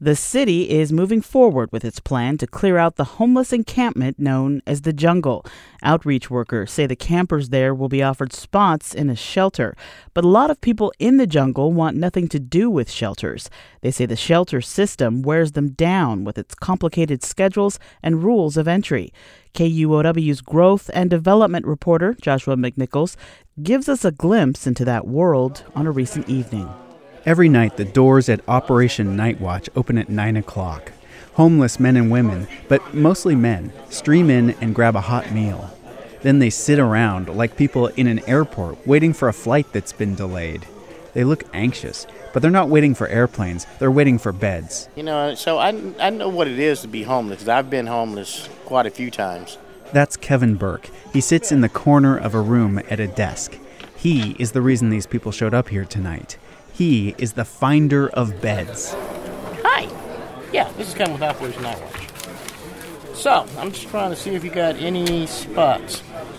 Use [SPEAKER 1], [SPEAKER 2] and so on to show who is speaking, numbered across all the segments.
[SPEAKER 1] The city is moving forward with its plan to clear out the homeless encampment known as the Jungle. Outreach workers say the campers there will be offered spots in a shelter. But a lot of people in the jungle want nothing to do with shelters. They say the shelter system wears them down with its complicated schedules and rules of entry. KUOW's growth and development reporter, Joshua McNichols, gives us a glimpse into that world on a recent evening.
[SPEAKER 2] Every night, the doors at Operation Night Watch open at 9 o'clock. Homeless men and women, but mostly men, stream in and grab a hot meal. Then they sit around like people in an airport waiting for a flight that's been delayed. They look anxious, but they're not waiting for airplanes. They're waiting for beds.
[SPEAKER 3] So I know what it is to be homeless, because I've been homeless quite a few times.
[SPEAKER 2] That's Kevin Burke. He sits in the corner of a room at a desk. He is the reason these people showed up here tonight. He is the finder of beds.
[SPEAKER 3] Hi. Yeah, this is Kevin with Operation Night Watch. So, I'm just trying to see if you got any spots.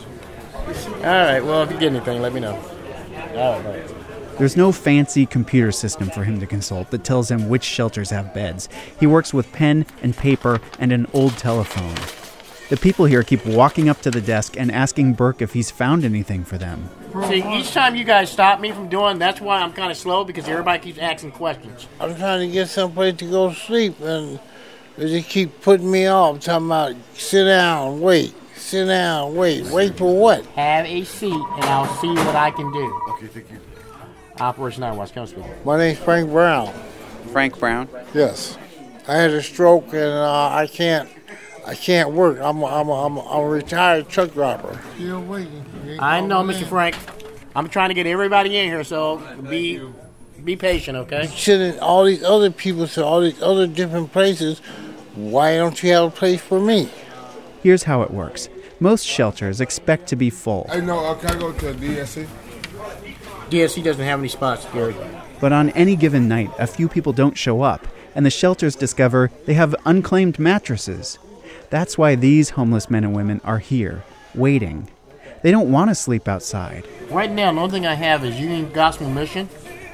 [SPEAKER 3] All right, well, if you get anything, let me know. All right.
[SPEAKER 2] There's no fancy computer system for him to consult that tells him which shelters have beds. He works with pen and paper and an old telephone. The people here keep walking up to the desk and asking Burke if he's found anything for them.
[SPEAKER 3] See, each time you guys stop me from doing, that's why I'm kind of slow, because everybody keeps asking questions.
[SPEAKER 4] I'm trying to get someplace to go sleep, and they just keep putting me off, talking about sit down, wait, sit down, wait. Wait for what?
[SPEAKER 3] Have a seat, and I'll see what I can do. Okay, thank you. Operation Night Watch, come speak.
[SPEAKER 4] My name's Frank Brown.
[SPEAKER 2] Frank Brown?
[SPEAKER 4] Yes. I had a stroke, and I can't work. I'm a retired truck driver. Still waiting.
[SPEAKER 3] I know, Mr. Frank. I'm trying to get everybody in here, so be patient, okay?
[SPEAKER 4] Sending all these other people to all these other different places. Why don't you have a place for me?
[SPEAKER 2] Here's how it works. Most shelters expect to be full.
[SPEAKER 5] Hey, no, can I go to DSC?
[SPEAKER 3] DSC doesn't have any spots, Gary.
[SPEAKER 2] But on any given night, a few people don't show up, and the shelters discover they have unclaimed mattresses. That's why these homeless men and women are here, waiting. They don't want to sleep outside.
[SPEAKER 3] Right now, the only thing I have is Union Gospel Mission,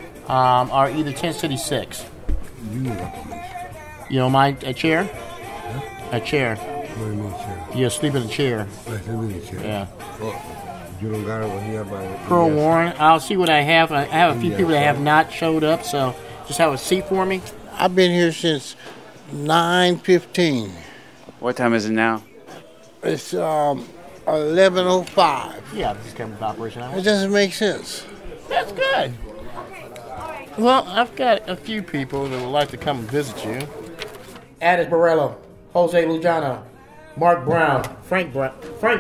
[SPEAKER 3] or either Tent City 6.
[SPEAKER 5] Union Gospel Mission.
[SPEAKER 3] You know, a chair?
[SPEAKER 5] Huh?
[SPEAKER 3] A chair.
[SPEAKER 5] What do you mean chair?
[SPEAKER 3] Yeah, sleep in a chair.
[SPEAKER 5] I sleep in a chair.
[SPEAKER 3] Yeah.
[SPEAKER 5] Oh, you don't got it when you have
[SPEAKER 3] Pearl Warren. I'll see what I have. I have a few people that have not showed up, so just have a seat for me.
[SPEAKER 4] I've been here since 9:15.
[SPEAKER 2] What time is it now?
[SPEAKER 4] It's 11:05.
[SPEAKER 3] Yeah, this is Kevin with Operation Night Watch.
[SPEAKER 4] It doesn't make sense.
[SPEAKER 3] That's good. Well, I've got a few people that would like to come and visit you. Addis Borello, Jose Lujano, Mark Brown, Frank Brown.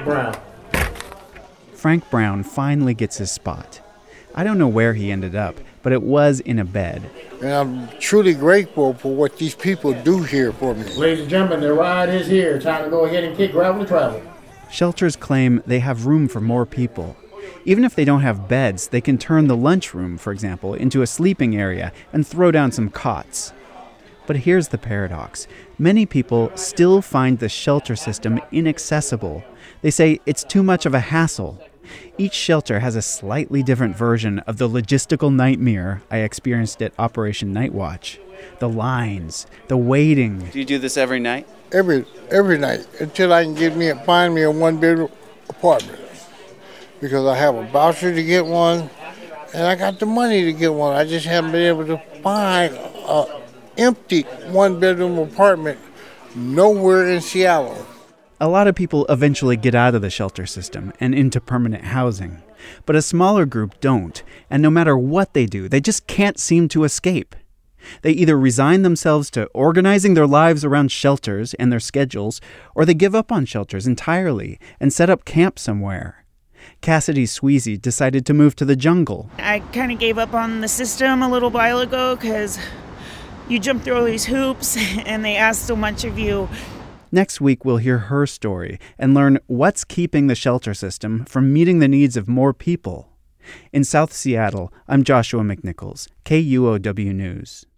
[SPEAKER 2] Frank Brown finally gets his spot. I don't know where he ended up, but it was in a bed.
[SPEAKER 4] And I'm truly grateful for what these people do here for me.
[SPEAKER 3] Ladies and gentlemen, the ride is here. Time to go ahead and kick gravel and travel.
[SPEAKER 2] Shelters claim they have room for more people. Even if they don't have beds, they can turn the lunchroom, for example, into a sleeping area and throw down some cots. But here's the paradox. Many people still find the shelter system inaccessible. They say it's too much of a hassle. Each shelter has a slightly different version of the logistical nightmare I experienced at Operation Night Watch. The lines, the waiting.
[SPEAKER 6] Do you do this every night?
[SPEAKER 4] Every night, until I can find me a one-bedroom apartment. Because I have a voucher to get one, and I got the money to get one. I just haven't been able to find an empty one-bedroom apartment nowhere in Seattle.
[SPEAKER 2] A lot of people eventually get out of the shelter system and into permanent housing. But a smaller group don't, and no matter what they do, they just can't seem to escape. They either resign themselves to organizing their lives around shelters and their schedules, or they give up on shelters entirely and set up camp somewhere. Cassidy Sweezy decided to move to the jungle.
[SPEAKER 1] I kind of gave up on the system a little while ago because you jump through all these hoops and they ask so much of you.
[SPEAKER 2] Next week, we'll hear her story and learn what's keeping the shelter system from meeting the needs of more people. In South Seattle, I'm Joshua McNichols, KUOW News.